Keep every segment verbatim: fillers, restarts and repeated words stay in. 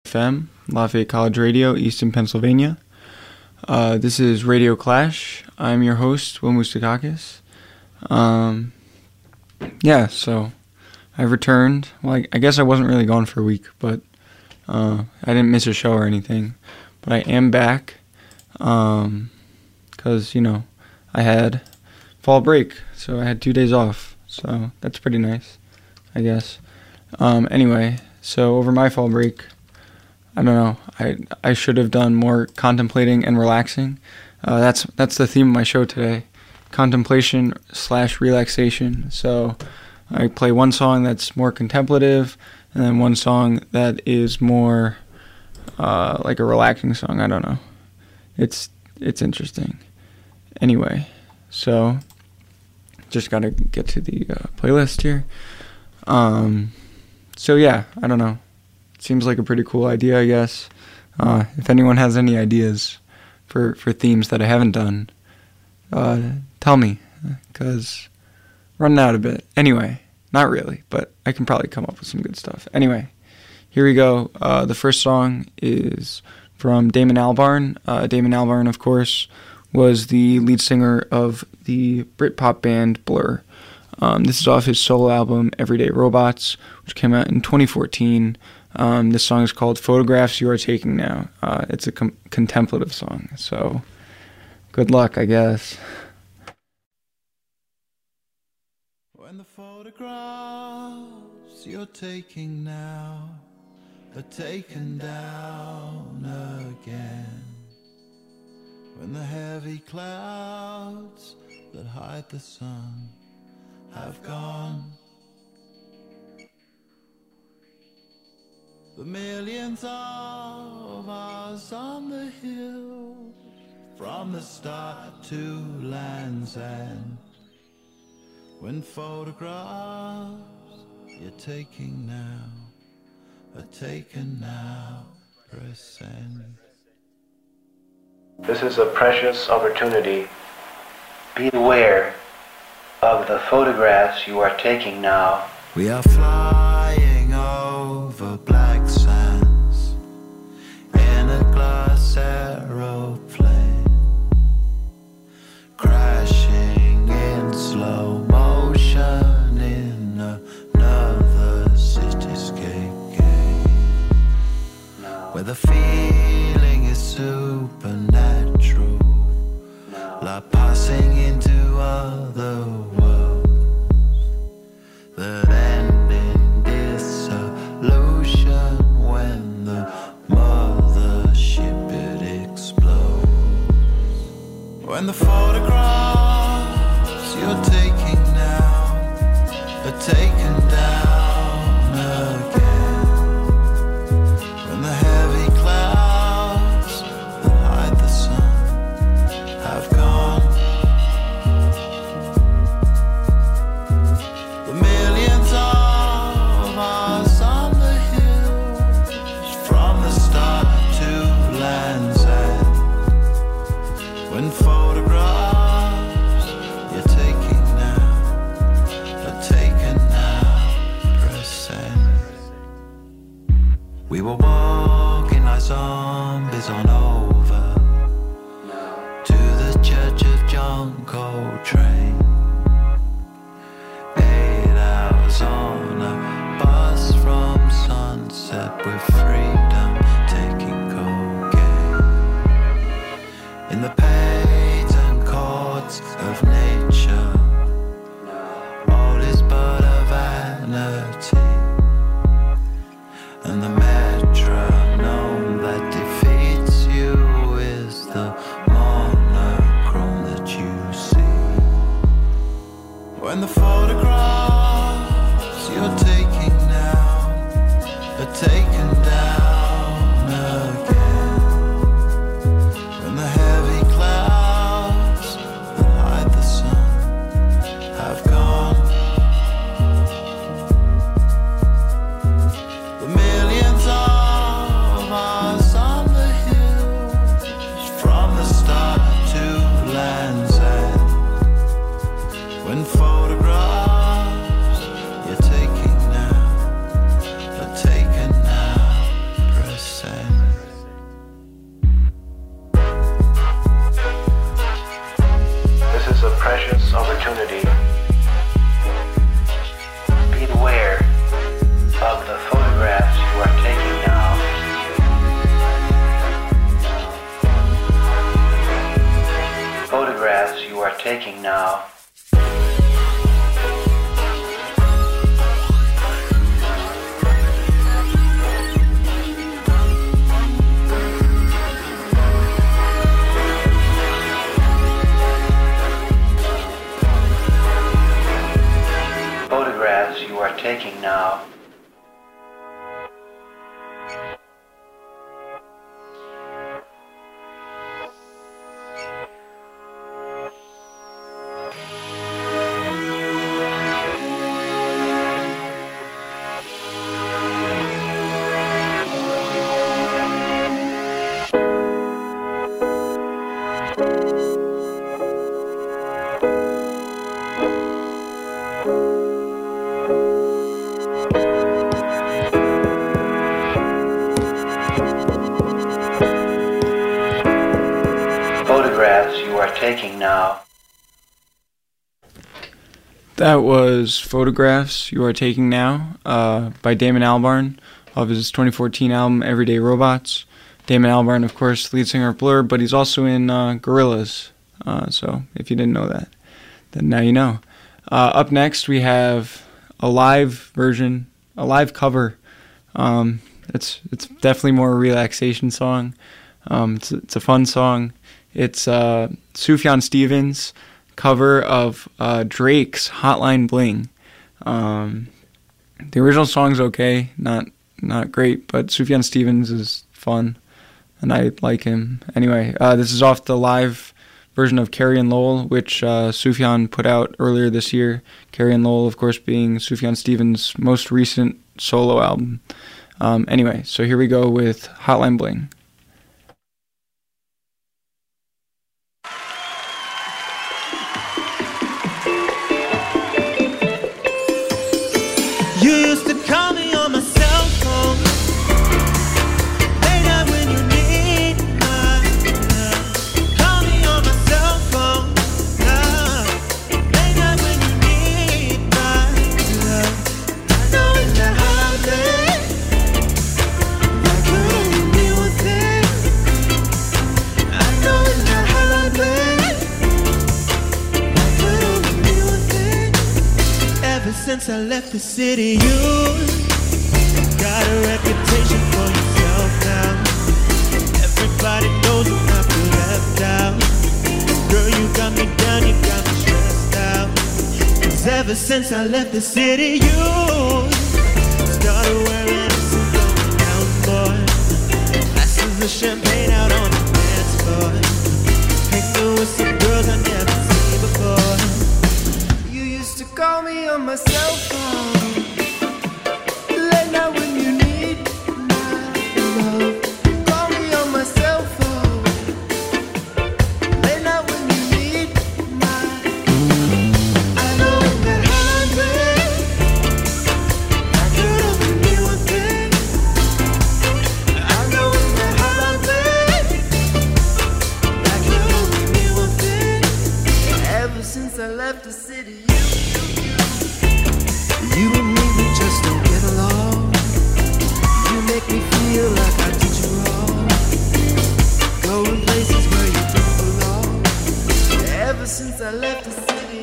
F M, Lafayette College Radio, Easton, Pennsylvania. Uh, this is Radio Clash. I'm your host, Will Moustakakis. Um, yeah, so I returned. Well, I, I guess I wasn't really gone for a week, but uh, I didn't miss a show or anything. But I am back because, um, you know, I had fall break, so I had two days off. So that's pretty nice, I guess. Um, anyway, so over my fall break, I don't know, I I should have done more contemplating and relaxing. Uh, that's that's the theme of my show today, contemplation slash relaxation. So I play one song that's more contemplative, and then one song that is more uh, like a relaxing song. I don't know. It's it's interesting. Anyway, so just gotta get to the uh, playlist here. Um, so yeah, I don't know. Seems like a pretty cool idea, I guess. Uh, if anyone has any ideas for, for themes that I haven't done, uh, tell me, because running out a bit. Anyway, not really, but I can probably come up with some good stuff. Anyway, here we go. Uh, the first song is from Damon Albarn. Uh, Damon Albarn, of course, was the lead singer of the Britpop band Blur. Um, this is off his solo album, Everyday Robots, which came out in twenty fourteen. Um, this song is called Photographs You Are Taking Now. Uh, it's a com- contemplative song, so good luck, I guess. When the photographs you're taking now are taken down again, when the heavy clouds that hide the sun have gone, the millions of us on the hill, from the start to Land's End, when photographs you're taking now are taken now, present. This is a precious opportunity. Be aware of the photographs you are taking now. We are flying over black sands in a glass aeroplane, crashing in slow motion in another cityscape game, No. where the feeling is supernatural, No. like passing into other worlds that end in dissolution when the mothership it explodes. When the photographs you're taking now are taken down again, when the heavy clouds that hide the sun have gone, the millions of us on the hills, from the start to Land's End, when photographs you're taking now are taken now, present. We were walking like zombies on over to the Church of John Coltrane. Eight hours on a bus from Sunset with freedom, taking cocaine in the patent chords of nature. All is but a vanity, and the metronome that defeats you is the monochrome that you see. When the photographs you're taking now are taken down taking now. That was Photographs You Are Taking Now uh, by Damon Albarn of his twenty fourteen album Everyday Robots. Damon Albarn, of course, lead singer of Blur, but he's also in uh, Gorillaz. Uh, so if you didn't know that, then now you know. Uh, up next, we have a live version, a live cover. Um, it's it's definitely more a relaxation song. Um, it's, it's a fun song. It's uh, Sufjan Stevens' cover of uh, Drake's Hotline Bling. Um, the original song's okay, not not great, but Sufjan Stevens is fun, and I like him. Anyway, uh, this is off the live version of Carrie and Lowell, which uh, Sufjan put out earlier this year. Carrie and Lowell, of course, being Sufjan Stevens' most recent solo album. Um, anyway, so here we go with Hotline Bling. You used to call me on my cell phone, late night when you need my love. Call me on my cell phone, love. Late night when you need my love. I know it's that holiday, that could only be one thing. I know it's that holiday, that could only be one thing. Ever since I left the city, you got a reputation for yourself now. Everybody knows you're not left out. Girl, you got me down, you got me stressed out. 'Cause ever since I left the city, you started wearing a suit going down, boy. Glasses of champagne out on the dance floor. Hanging with some girls I never seen before. You used to call me on my cell phone, late night when you need my love. Call me on my cell phone, late night when you need my love. I know that holiday, I could only be one thing. I know that holiday, I could only be one thing. Ever since I left the city, you and me, we just don't get along. You make me feel like I did you wrong. Going places where you don't belong. Ever since I left the city,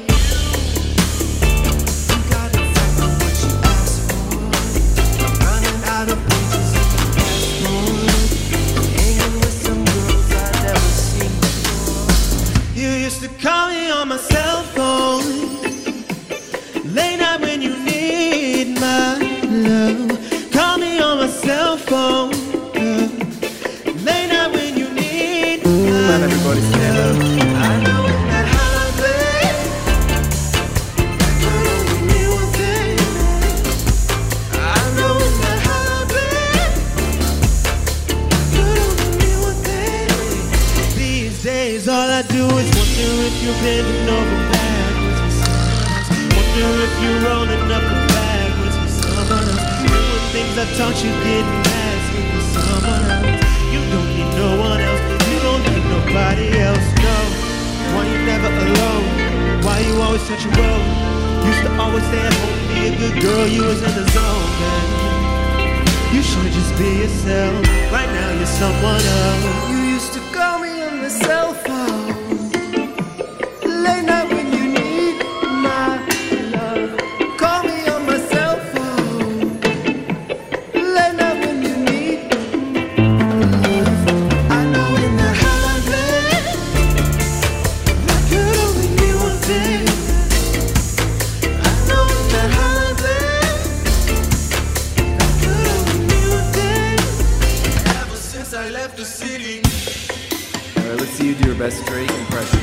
you got exactly what you asked for. I'm running out of pages in the passport. Hanging with some girls I've never seen before. You used to call me on my cell phone, late night when you need my love. Call me on my cell phone, love. Late night when you need my love. Everybody stand up. I know that holiday, that could only mean one thing. I know that holiday, that could only mean one thing. These days all I do is wonder if you're bending over backwards for someone else. Wonder if you're rolling up the backwards for someone else. Doing things I taught you didn't ask me for someone else. You don't need no one else. You don't need nobody else. No. Why you never alone? Why you always such a road? Used to always stay at home, be a good girl. You was in the zone, man. You should just be yourself. Right now you're someone else. You used to call me on the cell phone, late night when you need my love. Call me on my cell phone, late night when you need love. I know in the holiday, that could only be one thing. I know in the holiday, that could only be one thing. Ever since I left the city. Alright, let's see you do your best Drake impression.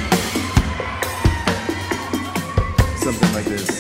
Something like this.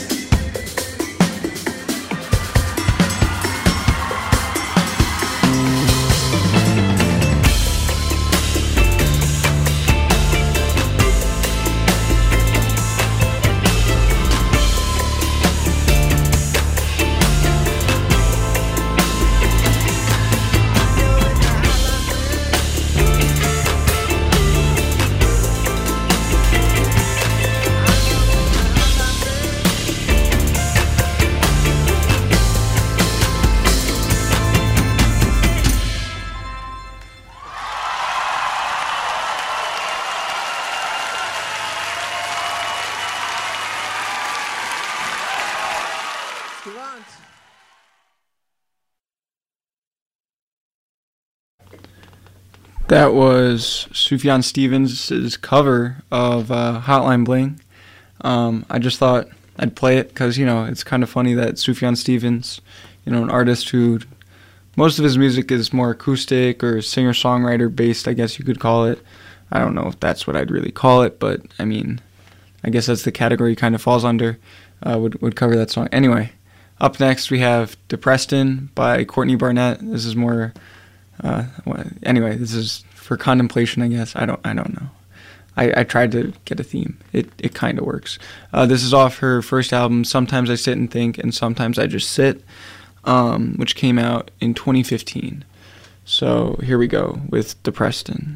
That was Sufjan Stevens' cover of uh, Hotline Bling. Um, I just thought I'd play it because, you know, it's kind of funny that Sufjan Stevens, you know, an artist who most of his music is more acoustic or singer-songwriter based, I guess you could call it. I don't know if that's what I'd really call it, but I mean, I guess that's the category he kind of falls under, uh, would, would cover that song. Anyway, up next we have Depreston by Courtney Barnett. This is more... Uh, anyway, this is for contemplation, I guess. I don't, I don't know. I, I tried to get a theme. It, it kind of works. Uh, this is off her first album, Sometimes I Sit and Think, and Sometimes I Just Sit, um, which came out in twenty fifteen. So here we go with Depreston.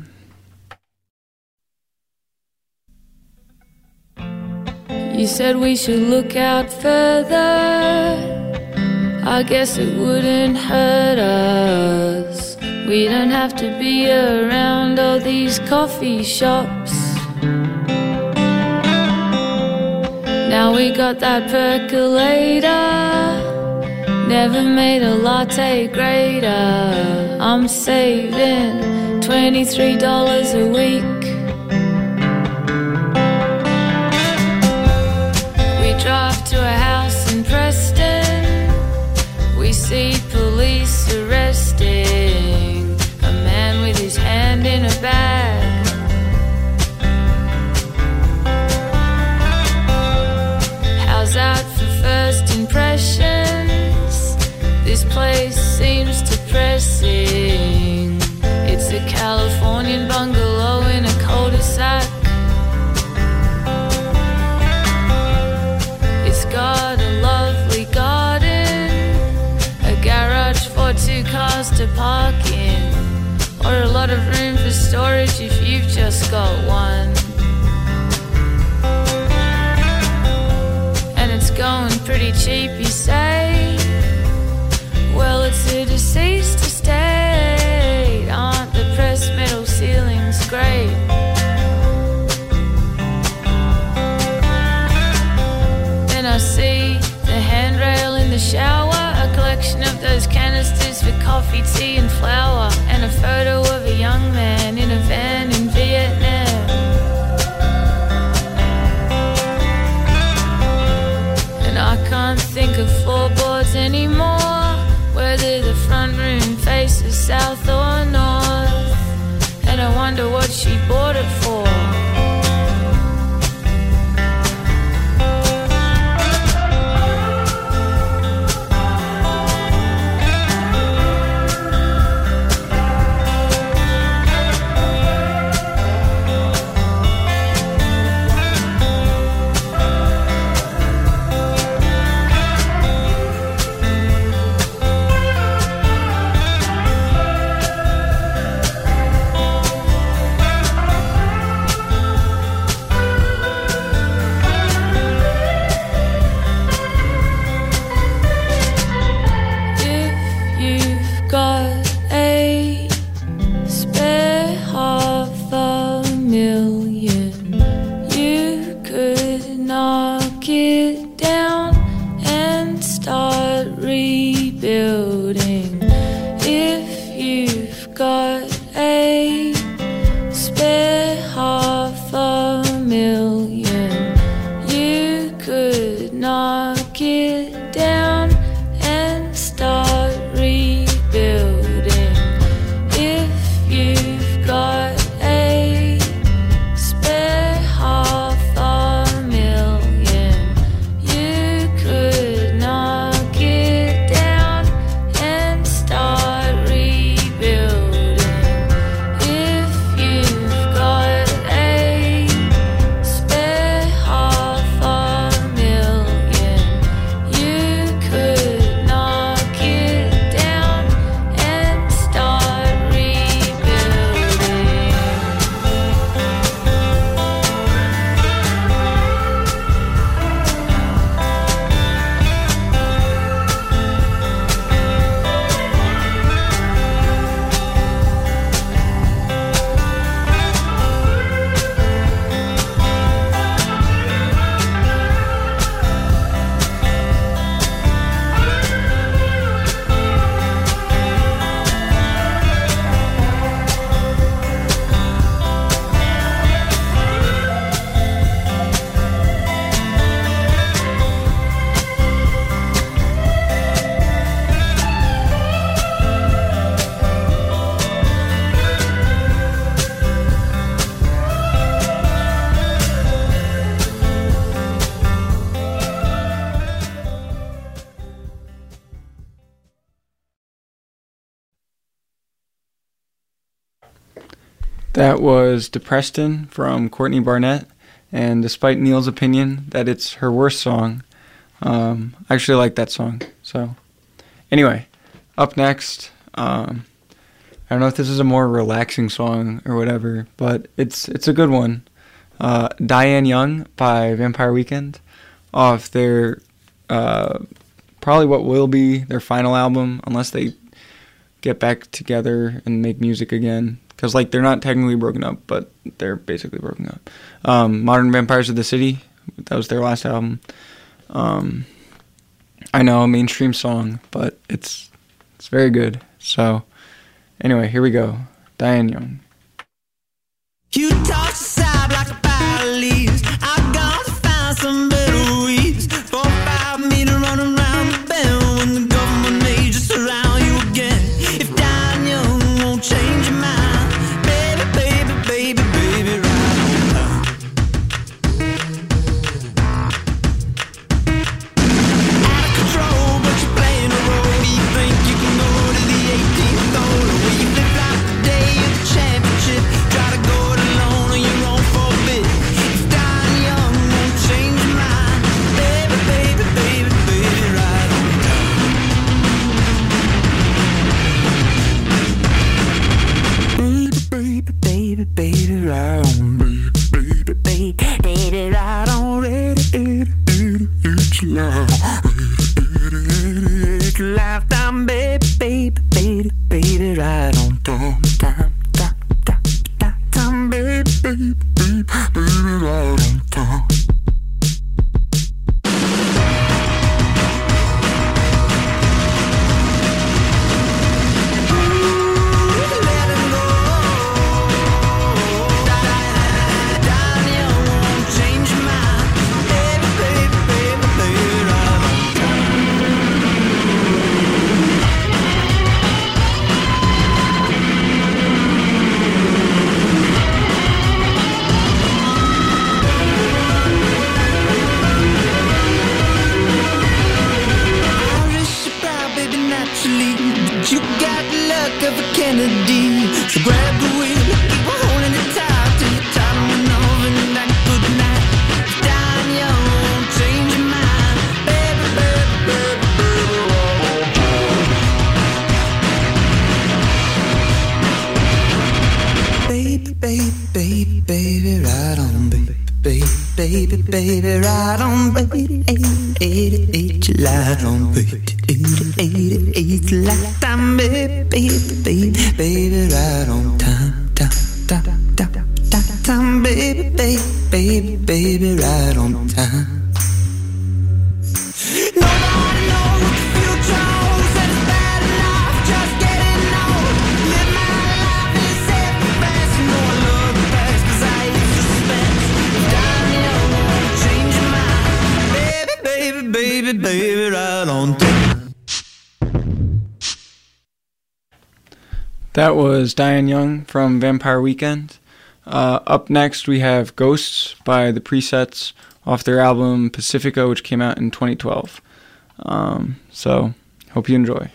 You said we should look out further. I guess it wouldn't hurt us. We don't have to be around all these coffee shops. Now we got that percolator. Never made a latte greater. I'm saving twenty-three dollars a week. We drive to a house in Preston. We see police arresting a man with his hand in a bag. How's that for first impressions? This place seems depressing. It's a Californian bungalow in a cul-de-sac. It's got a lovely garden, a garage for two cars to park in, or a lot of room for storage if you've just got one. And it's going pretty cheap, you say? Well, it's a deceased estate. Aren't the pressed metal ceilings great? Then I see the handrail in the shower, a collection of those canisters for coffee, tea and flour, and a photo of a young man in a van in Vietnam. And I can't think of floorboards anymore, whether the front room faces south or north. And I wonder what she bought it for. If That was Depreston from Courtney Barnett, and despite Neil's opinion that it's her worst song, um, I actually like that song. So, anyway, up next, um, I don't know if this is a more relaxing song or whatever, but it's it's a good one. Uh, Diane Young by Vampire Weekend, off their uh, probably what will be their final album, unless they get back together and make music again. Because, like, they're not technically broken up, but they're basically broken up. Um, Modern Vampires of the City, that was their last album. Um, I know, a mainstream song, but it's it's very good. So, anyway, here we go. Diane Young. You toss aside like a pile of leaves. I'm gonna find some better weeds. Four, five meter run around the bend when the government may just surround you again. If Diane Young won't change your mind. Lifetime, baby, baby, baby, baby, right on time, time, time, time, time, baby, baby, baby, baby, right on time. You got the luck of a Kennedy. So grab the wheel, keep on holding it tight till you're tired of running over and that good night. Diane Young won't change your mind. Baby, baby, baby, baby, baby, baby, baby, right on, baby, baby, baby, baby, right on, baby, eighty, eighty, light on, baby. eighty, eighty, lifetime, baby, baby, baby, baby, right on time, time, time, time, time, time, baby, baby, baby, baby, right on time. Nobody knows what the future holds, and it's bad enough just getting old. Live my life in self-defense, you know I love the past 'cause I hate suspense. Diane Young won't change your mind, baby, baby, baby, baby, right on time. That was Diane Young from Vampire Weekend. Uh, up next, we have Ghosts by The Presets off their album Pacifica, which came out in twenty twelve. Um, so, hope you enjoy.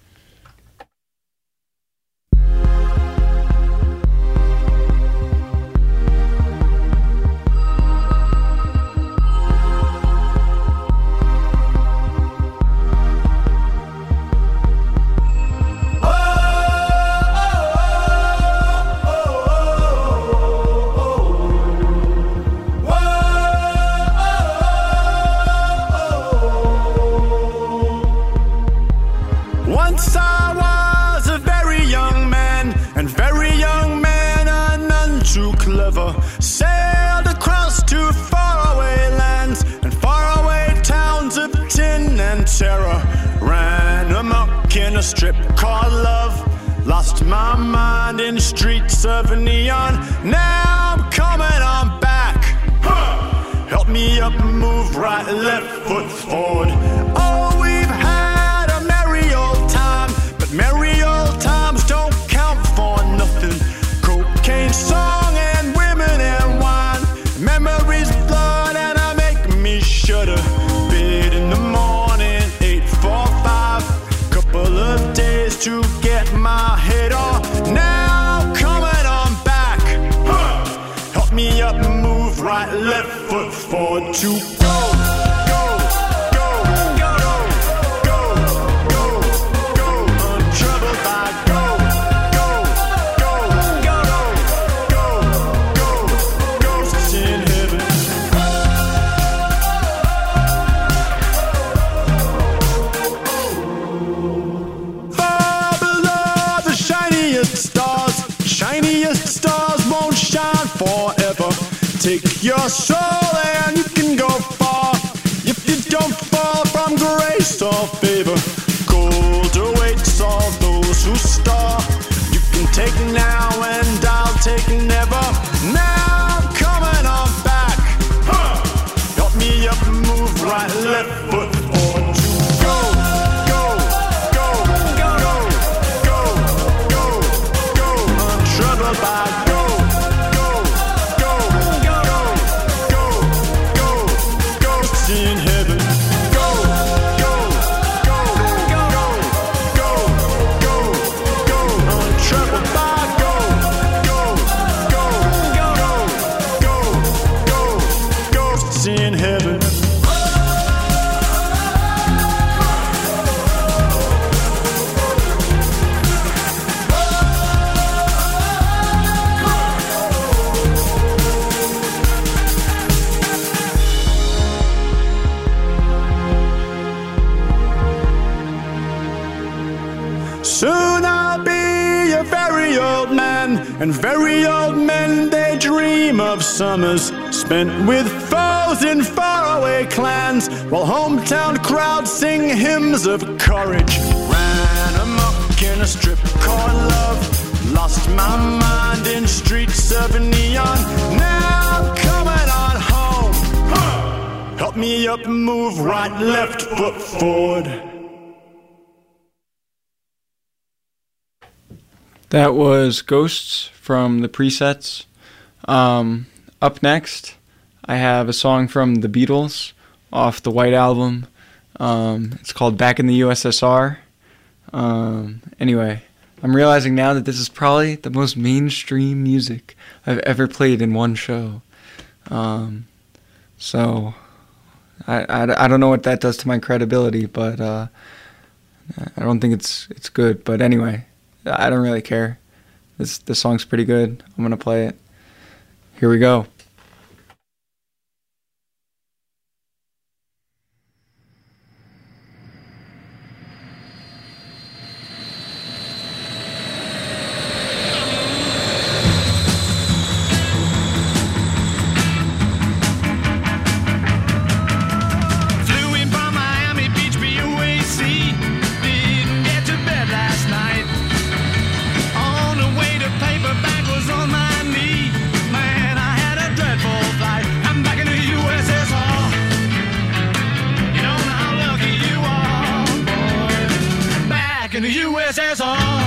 Once I was a very young man, and very young men are none too clever. Sailed across to faraway lands and faraway towns of tin and terror. Ran amok in a strip called love. Lost my mind in streets of neon. Now I'm coming on back. Help me up, move right, left foot forward. Oh, we've had a merry old time, but merry old times don't count for nothing. Cocaine, song, and women and wine. Memories flood and I make me shudder. Bid in the morning, eight four five. Couple of days to get my head off. Now coming on back. or to go, go, go, go, go, go, go, untroubled by go, go, go, go, go, go, ghosts in heaven. Far below the shiniest stars, shiniest stars won't shine forever. Take your soul and you can go far if you don't fall from grace or favor. Gold awaits all those who star. You can take now and I'll take never. Now I'm coming on back. Huh. Help me up, move right, left foot forward. Go, go, go, go, go, go, go, untroubled by go, go, go, go, go, go, ghosts in heaven. Go, go, go, go, go, go, go, untroubled by go, go, go, go, go, go, ghosts in heaven. Soon I'll be a very old man, and very old men, they dream of summers spent with foes in faraway clans, while hometown crowds sing hymns of courage. Ran amok in a strip called love, lost my mind in streets of neon. Now I'm coming on home. Huh. Help me up, move right, left foot forward. That was Ghosts from the Presets. Um, up next, I have a song from the Beatles off the White Album. Um, it's called Back in the U S S R. Um, anyway, I'm realizing now that this is probably the most mainstream music I've ever played in one show. Um, so, I, I, I don't know what that does to my credibility, but uh, I don't think it's it's good. But anyway, I don't really care. This this song's pretty good. I'm gonna play it. Here we go. Flew in from Miami Beach, B U A C. Didn't get to bed last night. On the way to paperback was on my knee. Man, I had a dreadful flight. I'm back in the U S S R. You don't know how lucky you are, boy. Back in the U S S R.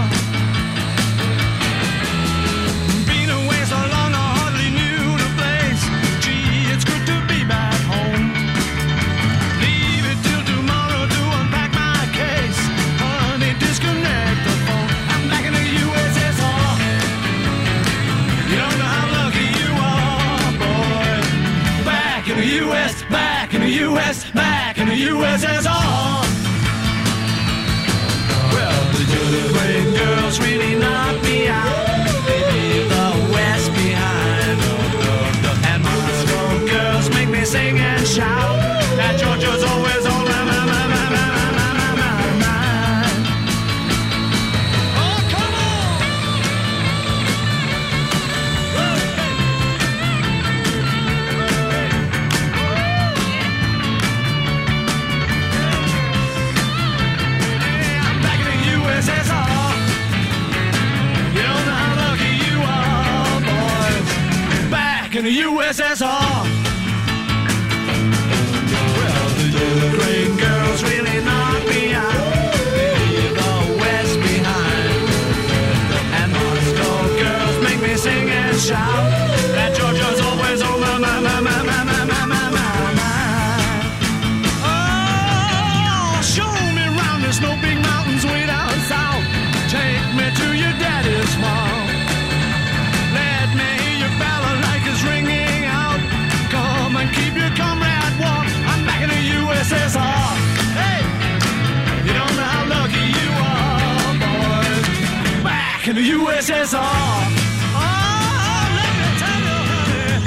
Been away so long, I hardly knew the place. Gee, it's good to be back home. Leave it till tomorrow to unpack my case. Honey, disconnect the phone. I'm back in the U S S R. You don't know how lucky you are, boy. Back in the U S, back in the U S, back in the U S S R. Well, the great girls really knock me out. They leave the West behind. And Moscow girls make me sing and shout. That Georgia's always on my, my, my, my, my, my, my, my mind. Oh, come on! Hey, I'm back in the U S S R. You don't know how lucky you are, boys. Back in the U S S R. Well, the great girls really knock me out. They leave the West behind. And Moscow girls make me sing and shout. That Georgia's always on my, my, my, my, my, my, my, my, my mind. Oh, show me round. There's no big mountains way down south. Take me to your daddy's farm. Let me hear your balalaika's ringing out. Come and keep your comrade. is all. Oh, let me tell you, honey.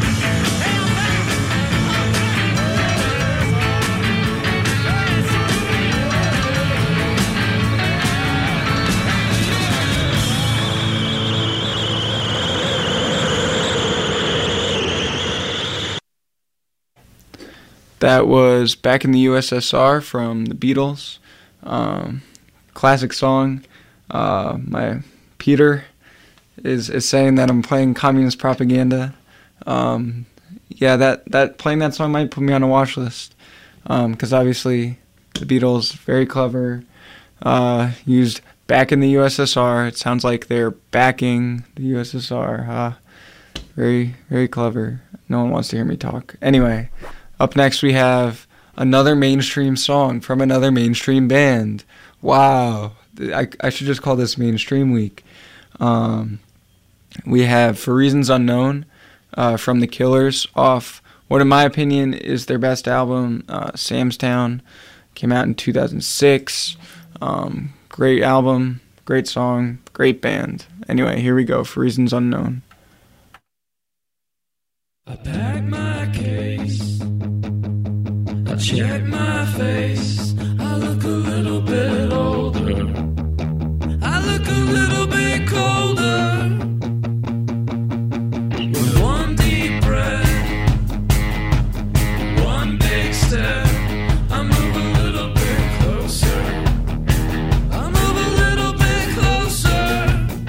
That was Back in the U S S R from the Beatles. Um, classic song. Uh, my Peter is, is saying that I'm playing communist propaganda. Um, yeah, that, that playing that song might put me on a watch list. Because um, obviously the Beatles, very clever, uh, used back in the U S S R. It sounds like they're backing the U S S R. Uh, very, very clever. No one wants to hear me talk. Anyway. Up next, we have another mainstream song from another mainstream band. Wow. I, I should just call this Mainstream Week. Um, we have For Reasons Unknown uh, from The Killers off what, in my opinion, is their best album, uh, Sam's Town. Came out in two thousand six. Um, great album, great song, great band. Anyway, here we go, For Reasons Unknown. I pack my case, I check my face, I look a little bit older, I look a little bit colder, with one deep breath, one big step, I move a little bit closer, I move a little bit closer,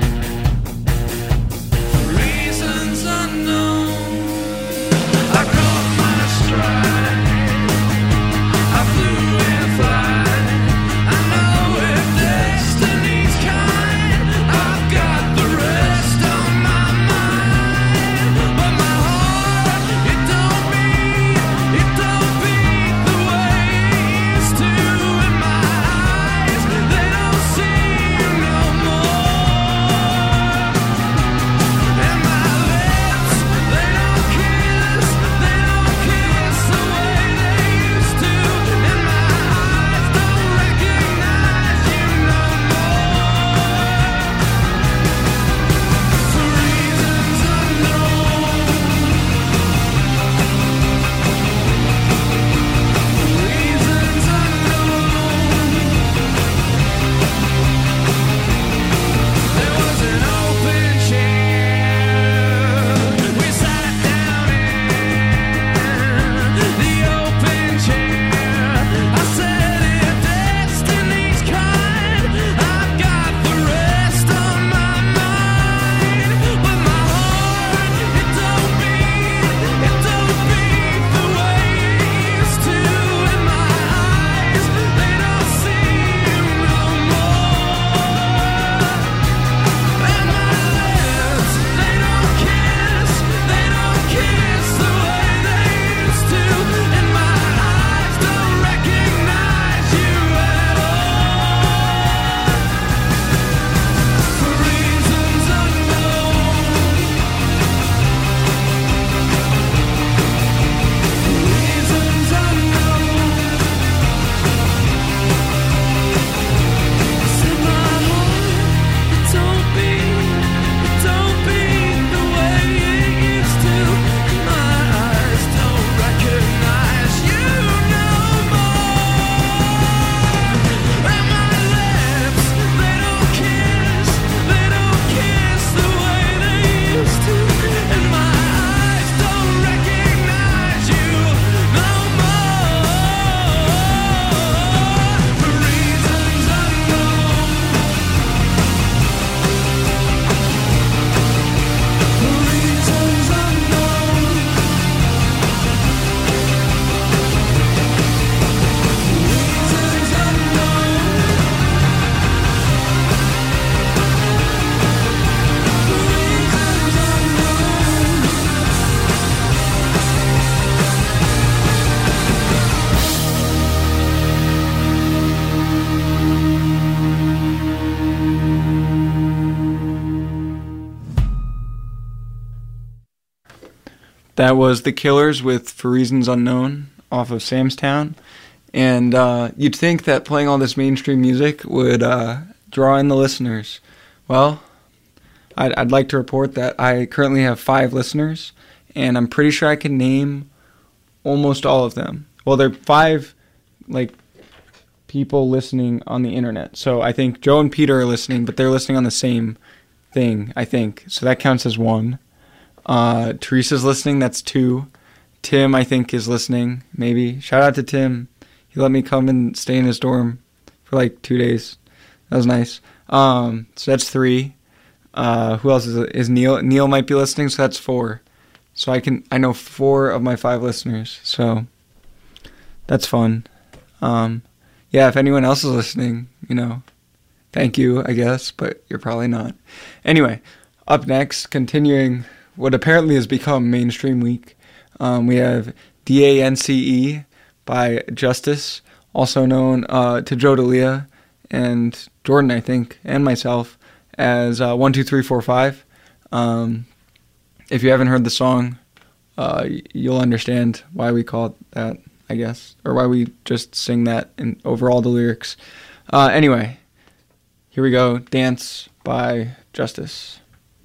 for reasons unknown. I caught my stride, I flew and fly, I know if destiny's kind, I've got the rest on my mind, but my heart, it don't beat, it don't beat the way it used to, and my eyes, they don't see you no more, and my lips, they don't kiss, they don't kiss the way they used to, and my eyes don't recognize you no more, for reasons unknown, reasons unknown. There was an open chair, we sat down in the open chair. I said, if destiny's kind, I've got the rest on my mind, but my heart, it don't beat, it don't beat the way it used to, and my eyes, they don't see you no more, and my lips, they don't kiss, they don't kiss the way they used to, and my eyes don't recognize you at all, for reasons unknown, reasons unknown. Said my heart, it don't beat, it don't beat the way it used to, and my eyes don't recognize you no more, and my lips, they don't kiss, they don't kiss the way they used to, and my eyes don't recognize you no more, for reasons unknown, for reasons unknown, reasons That was The Killers with For Reasons Unknown off of Sam's Town. And uh, you'd think that playing all this mainstream music would uh, draw in the listeners. Well, I'd, I'd like to report that I currently have five listeners, and I'm pretty sure I can name almost all of them. Well, there are five, like, people listening on the internet. So I think Joe and Peter are listening, but they're listening on the same thing, I think. So that counts as one. Uh, Teresa's listening, that's two. Tim, I think, is listening, maybe. Shout out to Tim. He let me come and stay in his dorm for like two days. That was nice. Um, so that's three. Uh, who else is is Neil? Neil might be listening, so that's four. So I can I know four of my five listeners. So that's fun. Um, yeah, if anyone else is listening, you know, thank you, I guess, but you're probably not. Anyway, up next, continuing what apparently has become mainstream week, um, we have D A N C E by Justice, also known uh, to Joe D'Elia and Jordan, I think, and myself, as uh, one two three four five. Um, if you haven't heard the song, uh, you'll understand why we call it that, I guess, or why we just sing that in over all the lyrics. Uh, anyway, here we go. Dance by Justice.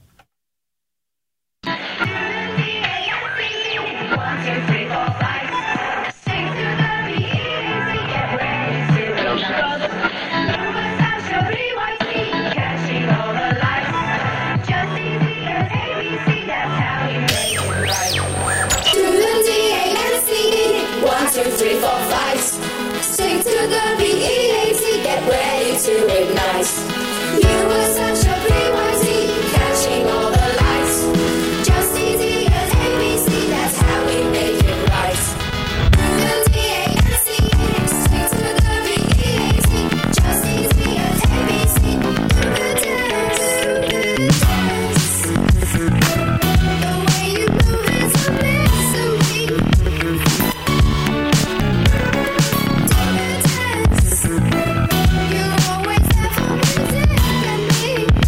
Two, three, four, five. Sing to the B E A T, get ready to ignite. You were such a P Y T, catching all the lights. Just easy as A B C, that's how we make it right. The D A N C E, sing to the B E A T, just easy as A B C. Do the dance, do the dance. The way you move is a mystery. You always have a music and me.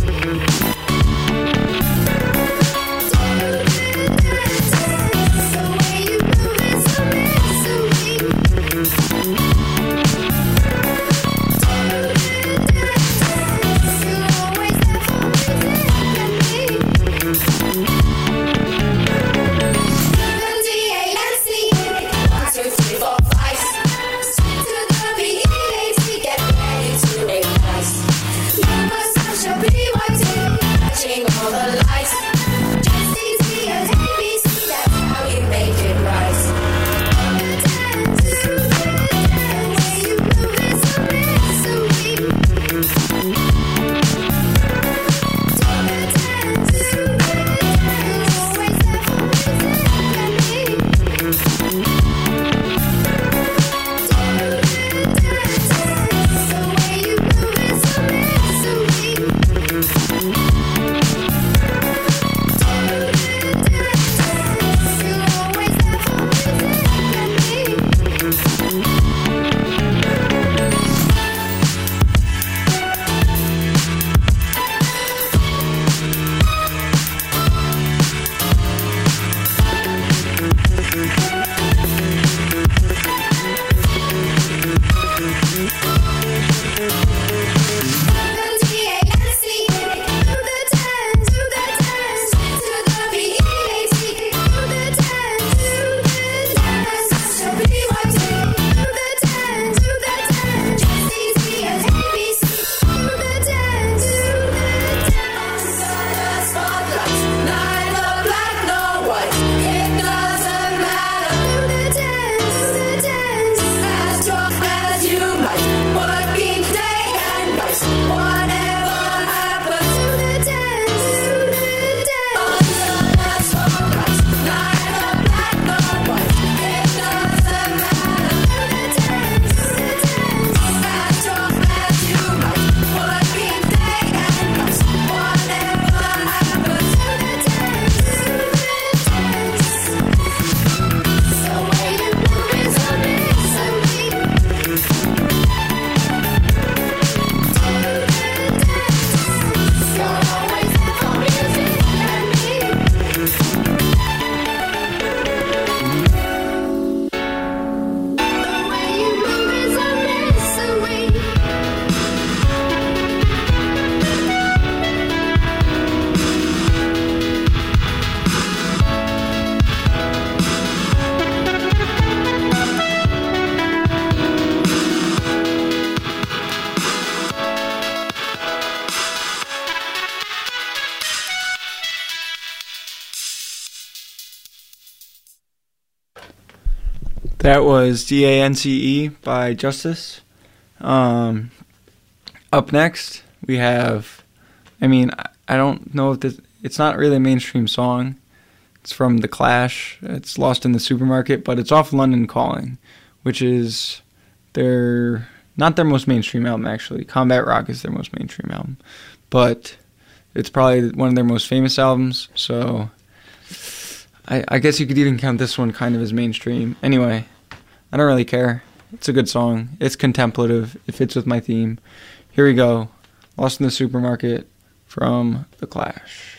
That was D A N C E by Justice. Um, up next, we have, I mean, I- I don't know if this, it's not really a mainstream song. It's from The Clash. It's Lost in the Supermarket, but it's off London Calling, which is their, not their most mainstream album, actually. Combat Rock is their most mainstream album. But it's probably one of their most famous albums, so I, I guess you could even count this one kind of as mainstream. Anyway, I don't really care. It's a good song. It's contemplative. It fits with my theme. Here we go. Lost in the Supermarket from The Clash.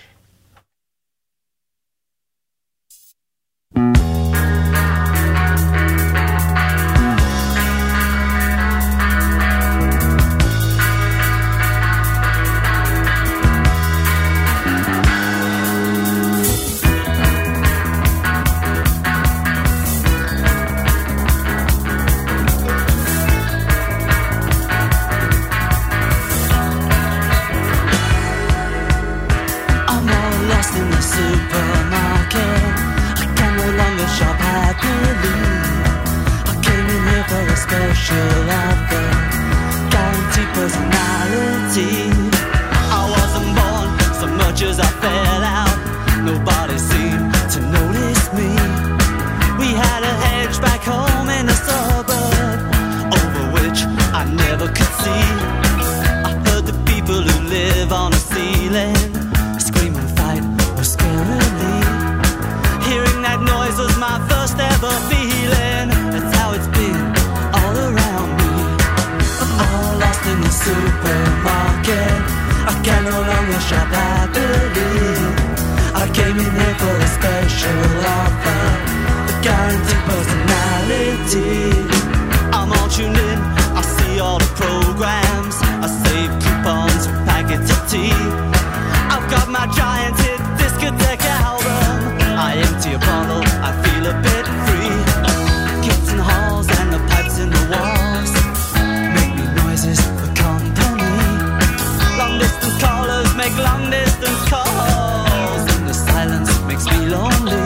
I'm all lost in the supermarket. I can no longer shop happily. I came in here for a special offer, guaranteed personality. I wasn't born so much as I fell out. Nobody seemed to notice me. We had a hedge back home in the suburb, over which I never could see. I heard the people who live on the ceiling scream and fight or scarily. Hearing that noise was my first ever feeling. That's how it's been all around me. I'm all lost in the supermarket. I can no longer shop happily. I came in here for a special offer, a guaranteed personality. I'm all tuned in, I see all the programs, I save coupons for packets of tea. I've got my giant hit discotheque album. I empty a bottle, I feel a bit free. Kids in halls and the pipes in the walls make me noises for company. Long distance callers make long distance calls, and the silence makes me lonely.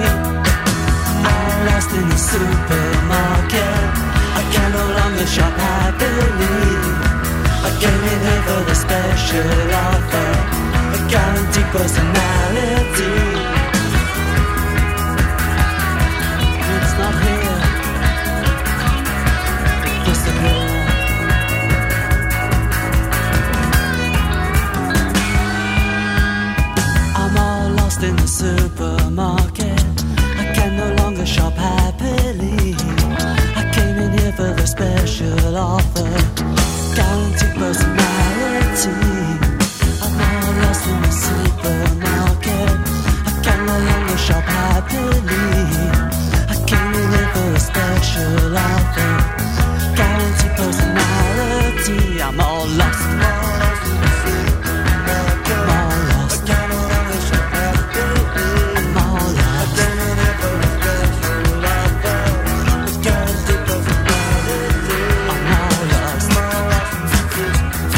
I'm lost in the supermarket. I can no longer shop happily. I came in here for the special offer, a guaranteed personality. It's not here. It disappeared. I'm all lost in the supermarket. I can no longer shop happily. I came in here for the special offer, guaranteed personality. I'm all lost in the supermarket. I can no longer shop happily. I came in here for a special offer, guaranteed personality. I'm all lost. I'm all lost. I can no longer shop happily. I'm all lost. I came in here for a special offer, guaranteed personality. I'm all lost. I'm all lost.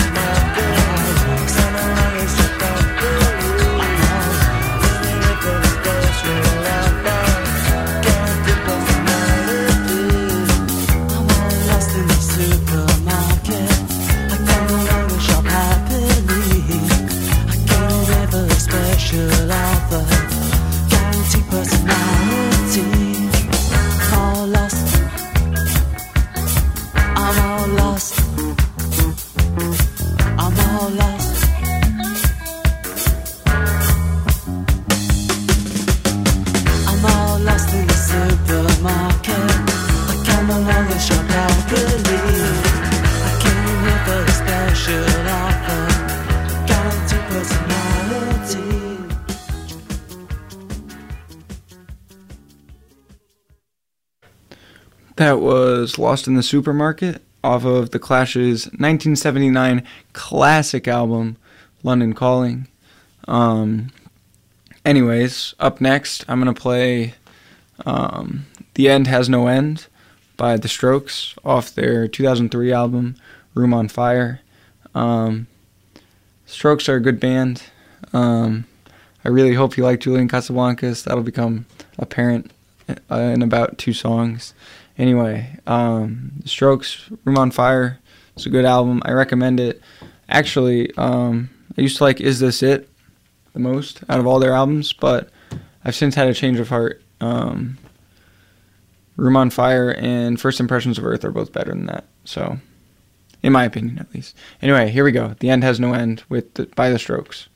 That was Lost in the Supermarket off of The Clash's nineteen seventy-nine classic album, London Calling. Um, anyways, up next, I'm going to play um, The End Has No End by The Strokes off their two thousand three album, Room on Fire. Um, Strokes are a good band. Um, I really hope you like Julian Casablancas. That'll become apparent uh, in about two songs. Anyway, um, The Strokes, Room on Fire. It's a good album. I recommend it. Actually, um, I used to like Is This It the most out of all their albums, but I've since had a change of heart. Um, Room on Fire and First Impressions of Earth are both better than that. So, in my opinion, at least. Anyway, here we go. The End Has No End with the, by The Strokes.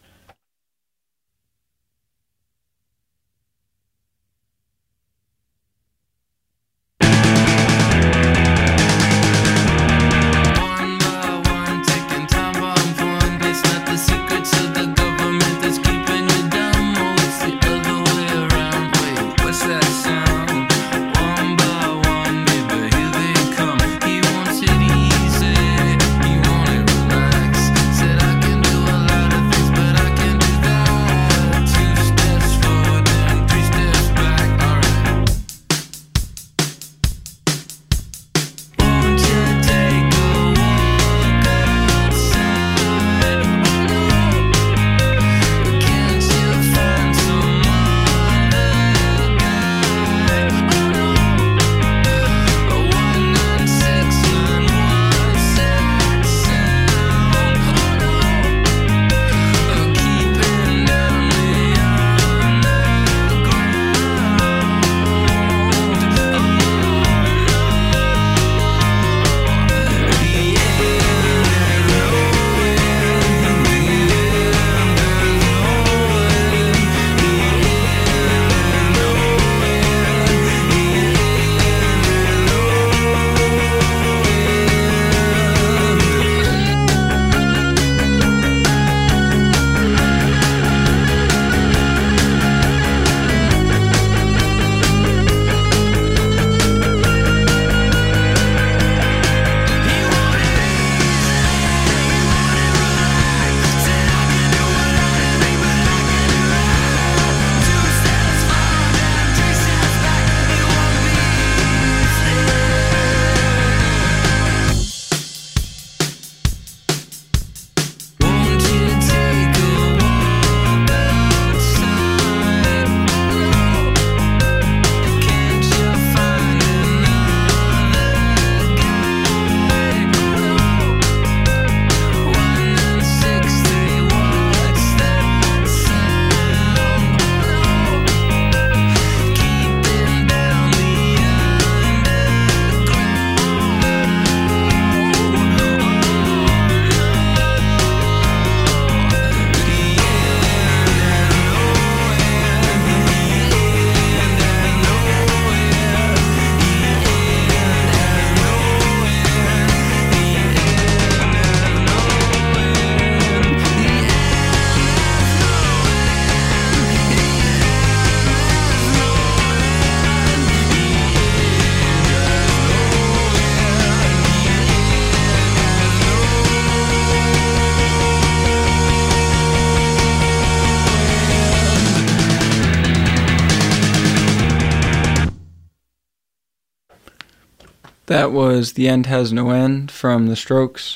That was The End Has No End from The Strokes.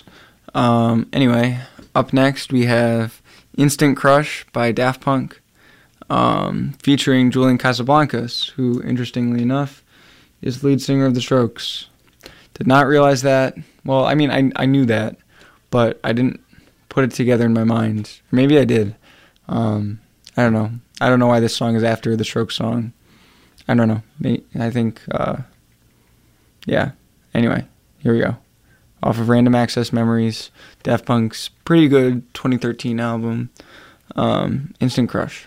Um, anyway, up next we have Instant Crush by Daft Punk, um, featuring Julian Casablancas, who, interestingly enough, is the lead singer of The Strokes. Did not realize that. Well, I mean, I I knew that, but I didn't put it together in my mind. Maybe I did. Um, I don't know. I don't know why this song is after the Strokes song. I don't know. I think, uh, yeah. Anyway, here we go. Off of Random Access Memories, Daft Punk's pretty good twenty thirteen album, um, Instant Crush.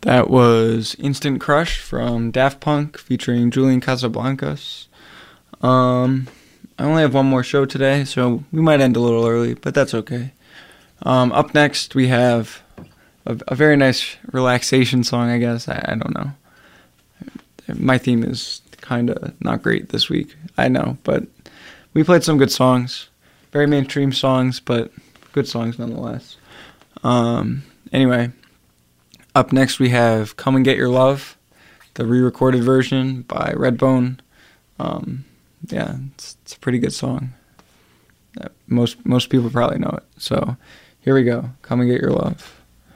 That was Instant Crush from Daft Punk featuring Julian Casablancas. Um, I only have one more show today, so we might end a little early, but that's okay. Um, up next, we have a, a very nice relaxation song, I guess. I, I don't know. My theme is kind of not great this week. I know, but we played some good songs. Very mainstream songs, but good songs nonetheless. Um, anyway, up next we have Come and Get Your Love, the re-recorded version by Redbone. Um, yeah, it's, it's a pretty good song. Uh, most most people probably know it. So here we go. Come and Get Your Love.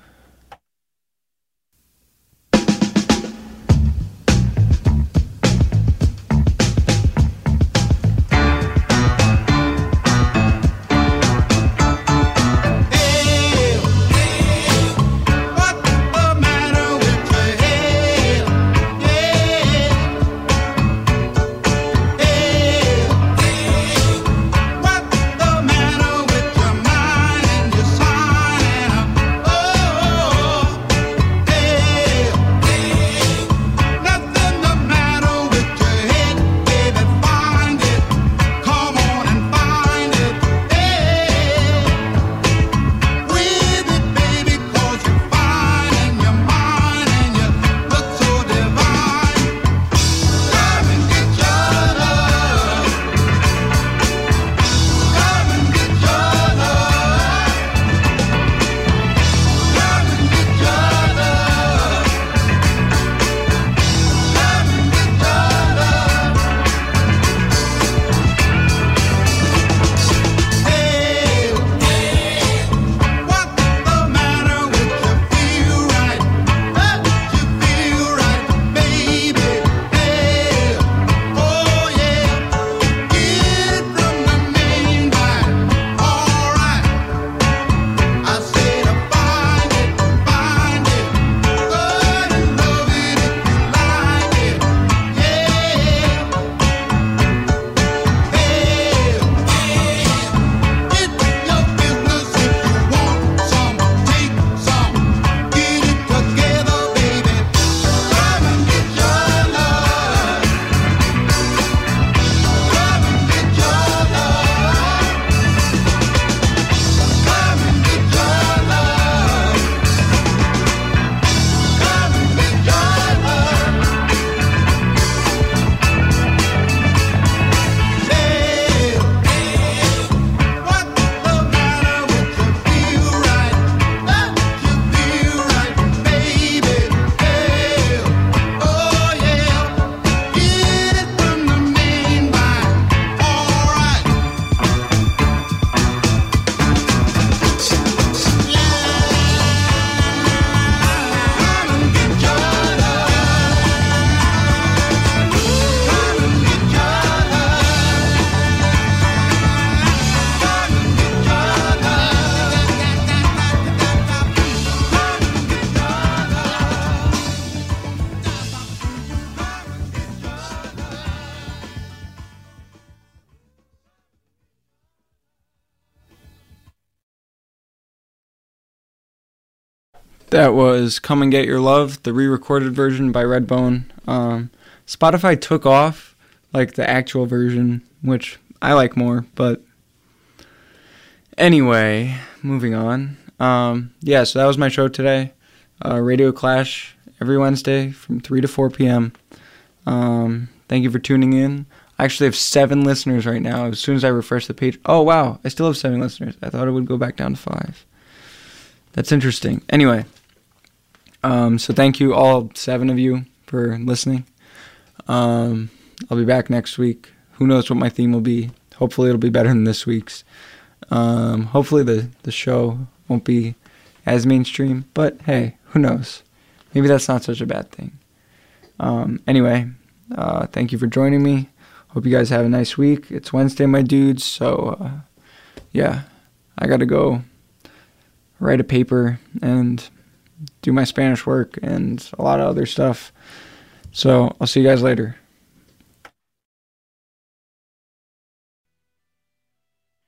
That was Come and Get Your Love, the re-recorded version by Redbone. Um, Spotify took off, like, the actual version, which I like more, but anyway, moving on. Um, yeah, so that was my show today. Uh, Radio Clash every Wednesday from three to four p.m. Um, thank you for tuning in. I actually have seven listeners right now. As soon as I refresh the page, oh, wow, I still have seven listeners. I thought it would go back down to five. That's interesting. Anyway, um, so thank you, all seven of you, for listening. Um, I'll be back next week. Who knows what my theme will be. Hopefully it'll be better than this week's. Um, hopefully the, the show won't be as mainstream, but hey, who knows? Maybe that's not such a bad thing. Um, anyway, uh, thank you for joining me. Hope you guys have a nice week. It's Wednesday, my dudes, so uh, yeah, I gotta go write a paper and do my Spanish work and a lot of other stuff. So I'll see you guys later.